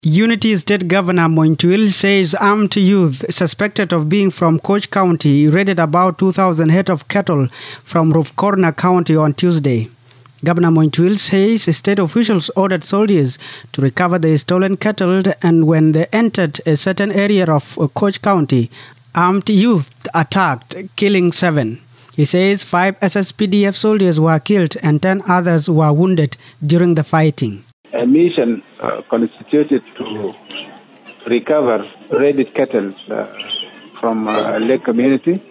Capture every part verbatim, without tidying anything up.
Unity State Governor Mointuil says armed youth suspected of being from Koch County raided about two thousand head of cattle from Rufcorna County on Tuesday. Governor Mointuil says state officials ordered soldiers to recover the stolen cattle, and when they entered a certain area of Koch County, armed youth attacked, killing seven. He says five S S P D F soldiers were killed and ten others were wounded during the fighting. A mission uh, constituted to recover raided cattle uh, from uh, Lake community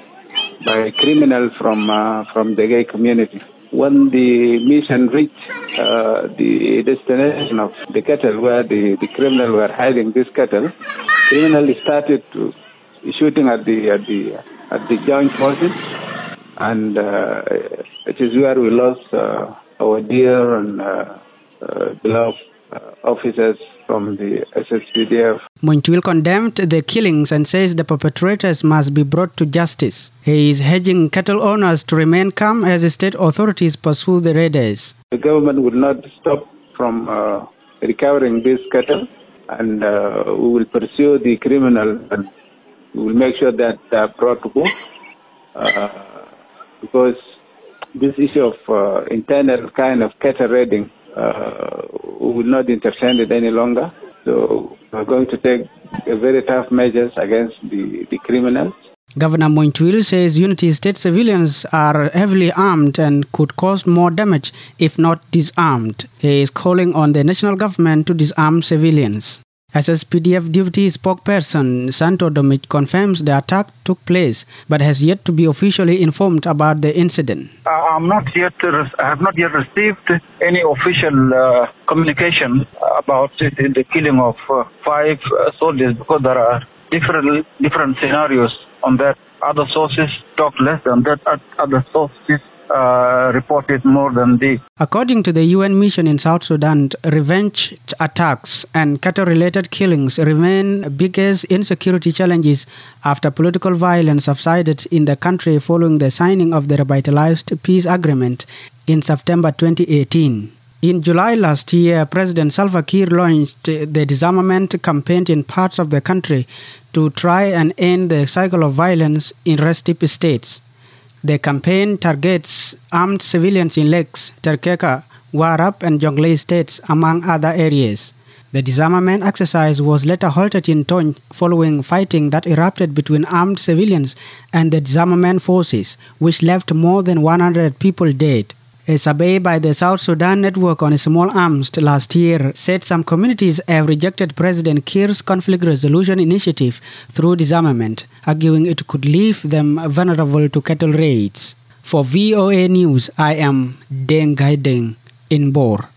by criminals from uh, from the gay community. When the mission reached uh, the destination of the cattle where the, the criminals were hiding this cattle, criminals started to shooting at the at the at the joint forces, and uh, it is where we lost uh, our dear and uh, Uh, beloved uh, officers from the S S P D F. Mointuil condemned the killings and says the perpetrators must be brought to justice. He is urging cattle owners to remain calm as the state authorities pursue the raiders. The government will not stop from uh, recovering these cattle, and uh, we will pursue the criminals, and we will make sure that they are brought to book, uh, because this issue of uh, internal kind of cattle raiding, Uh, we will not entertain it any longer. So we're going to take very tough measures against the, the criminals. Governor Mointuil says Unity State civilians are heavily armed and could cause more damage if not disarmed. He is calling on the national government to disarm civilians. S S P D F deputy spokesperson Santo Domich confirms the attack took place, but has yet to be officially informed about the incident. Uh, I'm not yet. Re- I have not yet received any official uh, communication about it in the killing of uh, five uh, soldiers, because there are different different scenarios on that. Other sources talk less than that. Other sources Uh, reported more than this. According to the U N mission in South Sudan, revenge attacks and cattle-related killings remain biggest insecurity challenges after political violence subsided in the country following the signing of the revitalized peace agreement in September twenty eighteen. In July last year, President Salva Kiir launched the disarmament campaign in parts of the country to try and end the cycle of violence in restive states. The campaign targets armed civilians in Lakes, Terkeka, Warrap, and Jonglei states, among other areas. The disarmament exercise was later halted in Tony following fighting that erupted between armed civilians and the disarmament forces, which left more than one hundred people dead. A survey by the South Sudan Network on Small Arms last year said some communities have rejected President Kiir's conflict resolution initiative through disarmament, arguing it could leave them vulnerable to cattle raids. For V O A News, I am Deng Gai Deng in Bor.